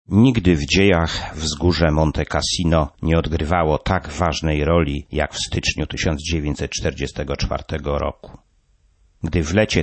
Nigdy w dziejach wzgórze Monte Cassino nie odgrywało tak ważnej roli jak w styczniu 1944 roku. Gdy w lecie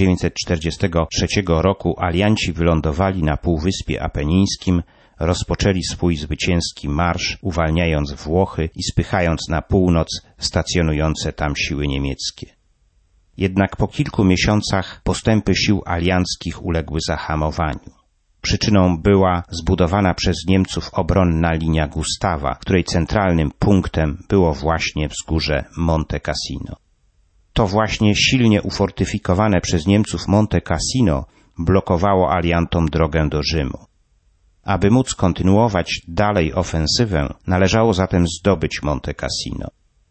1943 roku alianci wylądowali na Półwyspie Apenińskim, rozpoczęli swój zwycięski marsz, uwalniając Włochy i spychając na północ stacjonujące tam siły niemieckie. Jednak po kilku miesiącach postępy sił alianckich uległy zahamowaniu. Przyczyną była zbudowana przez Niemców obronna linia Gustawa, której centralnym punktem było właśnie wzgórze Monte Cassino. To właśnie silnie ufortyfikowane przez Niemców Monte Cassino blokowało aliantom drogę do Rzymu. Aby móc kontynuować dalej ofensywę, należało zatem zdobyć Monte Cassino.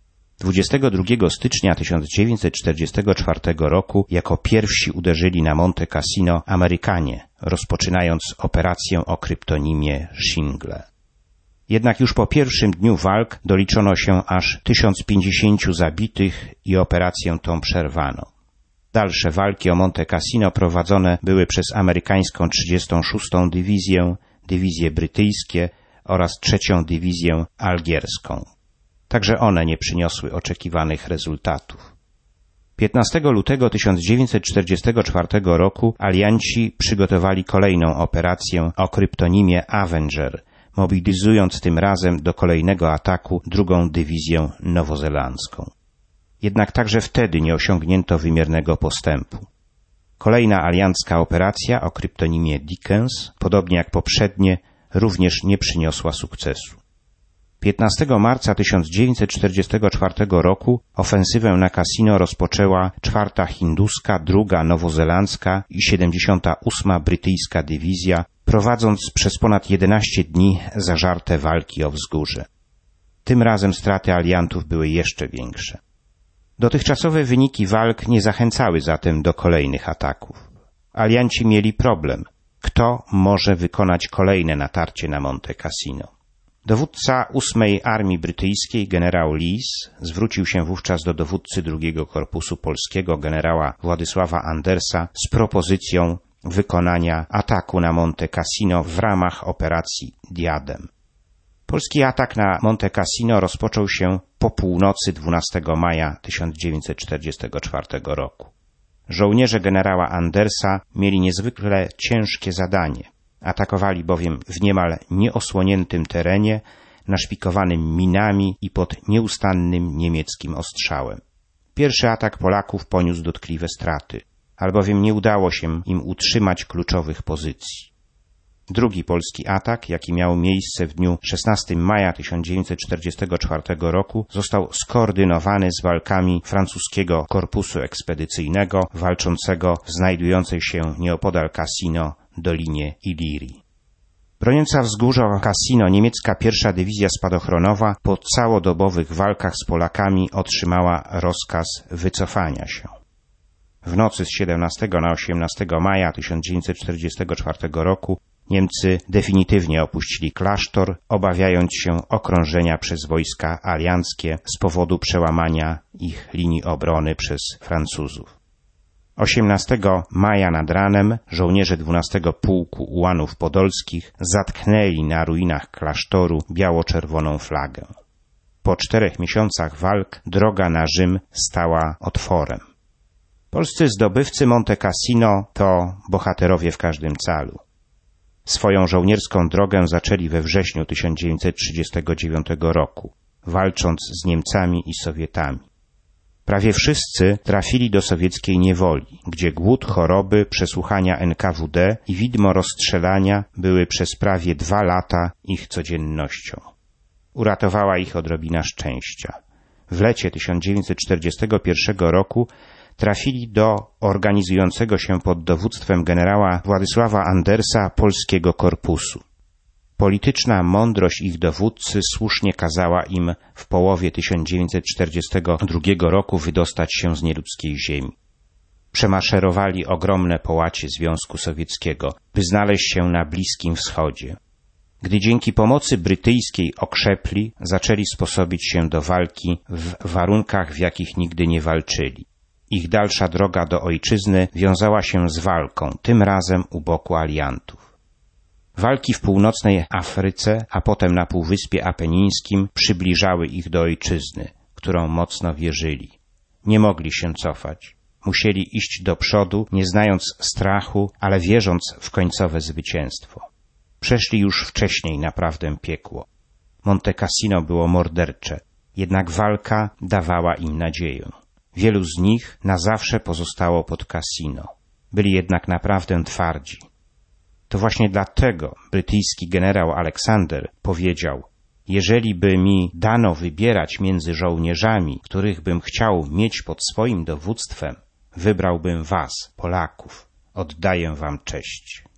22 stycznia 1944 roku jako pierwsi uderzyli na Monte Cassino Amerykanie, rozpoczynając operację o kryptonimie Shingle. Jednak już po pierwszym dniu walk doliczono się aż 1050 zabitych i operację tą przerwano. Dalsze walki o Monte Cassino prowadzone były przez amerykańską 36. dywizję, dywizje brytyjskie oraz 3. dywizję algierską. Także one nie przyniosły oczekiwanych rezultatów. 15 lutego 1944 roku alianci przygotowali kolejną operację o kryptonimie Avenger, mobilizując tym razem do kolejnego ataku 2. dywizję nowozelandzką. Jednak także wtedy nie osiągnięto wymiernego postępu. Kolejna aliancka operacja o kryptonimie Dickens, podobnie jak poprzednie, również nie przyniosła sukcesu. 15 marca 1944 roku ofensywę na Cassino rozpoczęła 4. hinduska, 2. nowozelandzka i 78. brytyjska dywizja, prowadząc przez ponad 11 dni zażarte walki o wzgórze. Tym razem straty aliantów były jeszcze większe. Dotychczasowe wyniki walk nie zachęcały zatem do kolejnych ataków. Alianci mieli problem. Kto może wykonać kolejne natarcie na Monte Cassino? Dowódca 8. Armii Brytyjskiej, generał Lees, zwrócił się wówczas do dowódcy 2. Korpusu Polskiego, generała Władysława Andersa, z propozycją wykonania ataku na Monte Cassino w ramach operacji Diadem. Polski atak na Monte Cassino rozpoczął się po północy 12 maja 1944 roku. Żołnierze generała Andersa mieli niezwykle ciężkie zadanie. Atakowali bowiem w niemal nieosłoniętym terenie, naszpikowanym minami i pod nieustannym niemieckim ostrzałem. Pierwszy atak Polaków poniósł dotkliwe straty, albowiem nie udało się im utrzymać kluczowych pozycji. Drugi polski atak, jaki miał miejsce w dniu 16 maja 1944 roku, został skoordynowany z walkami francuskiego korpusu ekspedycyjnego walczącego w znajdującej się nieopodal Cassino dolinie Ilirii. Broniąca wzgórza Cassino niemiecka 1. dywizja spadochronowa po całodobowych walkach z Polakami otrzymała rozkaz wycofania się. W nocy z 17 na 18 maja 1944 roku Niemcy definitywnie opuścili klasztor, obawiając się okrążenia przez wojska alianckie z powodu przełamania ich linii obrony przez Francuzów. 18 maja nad ranem żołnierze 12 Pułku Ułanów Podolskich zatknęli na ruinach klasztoru biało-czerwoną flagę. Po 4 miesiącach walk droga na Rzym stała otworem. Polscy zdobywcy Monte Cassino to bohaterowie w każdym calu. Swoją żołnierską drogę zaczęli we wrześniu 1939 roku, walcząc z Niemcami i Sowietami. Prawie wszyscy trafili do sowieckiej niewoli, gdzie głód, choroby, przesłuchania NKWD i widmo rozstrzelania były przez prawie 2 lata ich codziennością. Uratowała ich odrobina szczęścia. W lecie 1941 roku trafili do organizującego się pod dowództwem generała Władysława Andersa polskiego korpusu. Polityczna mądrość ich dowódcy słusznie kazała im w połowie 1942 roku wydostać się z nieludzkiej ziemi. Przemaszerowali ogromne połacie Związku Sowieckiego, by znaleźć się na Bliskim Wschodzie. Gdy dzięki pomocy brytyjskiej okrzepli, zaczęli sposobić się do walki w warunkach, w jakich nigdy nie walczyli. Ich dalsza droga do ojczyzny wiązała się z walką, tym razem u boku aliantów. Walki w północnej Afryce, a potem na Półwyspie Apenińskim przybliżały ich do ojczyzny, którą mocno wierzyli. Nie mogli się cofać. Musieli iść do przodu, nie znając strachu, ale wierząc w końcowe zwycięstwo. Przeszli już wcześniej naprawdę piekło. Monte Cassino było mordercze, jednak walka dawała im nadzieję. Wielu z nich na zawsze pozostało pod Cassino. Byli jednak naprawdę twardzi. To właśnie dlatego brytyjski generał Aleksander powiedział: jeżeli by mi dano wybierać między żołnierzami, których bym chciał mieć pod swoim dowództwem, wybrałbym was, Polaków. Oddaję wam cześć.